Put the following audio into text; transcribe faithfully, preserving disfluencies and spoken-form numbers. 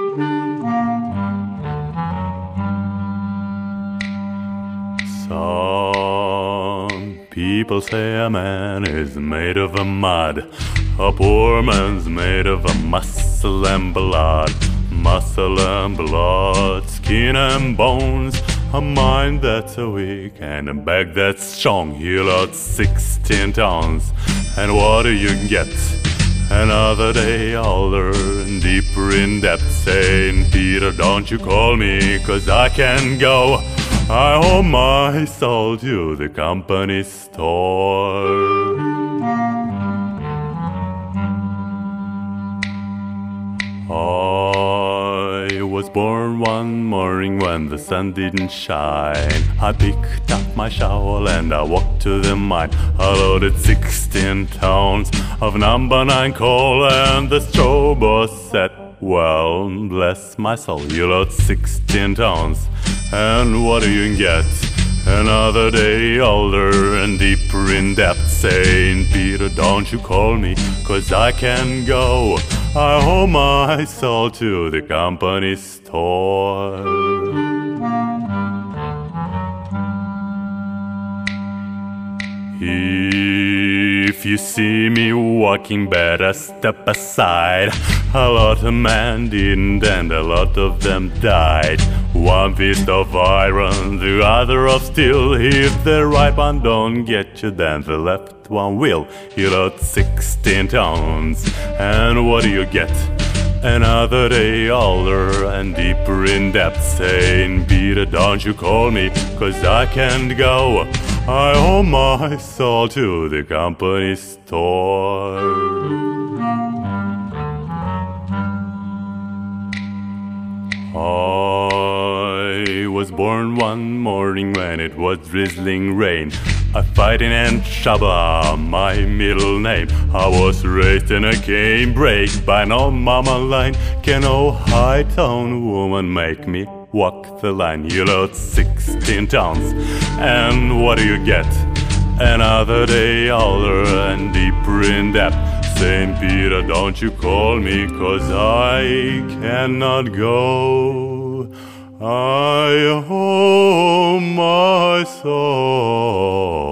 Some people say a man is made of a mud. A poor man's made of a muscle and blood. Muscle and blood, skin and bones. A mind that's weak and a back that's strong. You lost sixteen tons, and what do you get? Another day older and deeper in depth, saying, Peter, don't you call me, 'cause I can't go. I owe my soul to the company store. I was born one morning when the sun didn't shine. I picked up my shovel and I walked to the mine. I loaded sixteen tons of number nine coal, and the strobe was set. Well, bless my soul, you load sixteen tons, and what do you get? Another day older and deeper in depth, saying, Peter, don't you call me, 'cause I can't go. I owe my soul to the company store. If you see me walking, better step aside. A lot of men didn't, and a lot of them died. One fist of iron, the other of steel. If the right one don't get you, then the left one will. You load sixteen tons, and what do you get? Another day older and deeper in depth, saying, Peter, don't you call me, 'cause I can't go. I owe my soul to the company store. I was born one morning when it was drizzling rain. A fighting and Shabba, my middle name. I was raised in a canebrake by no mama line. Can no high-tone woman make me walk the line? You load sixteen tons, and what do you get? Another day older and deeper in depth, saying, Peter, don't you call me, 'cause I cannot go. I owe my soul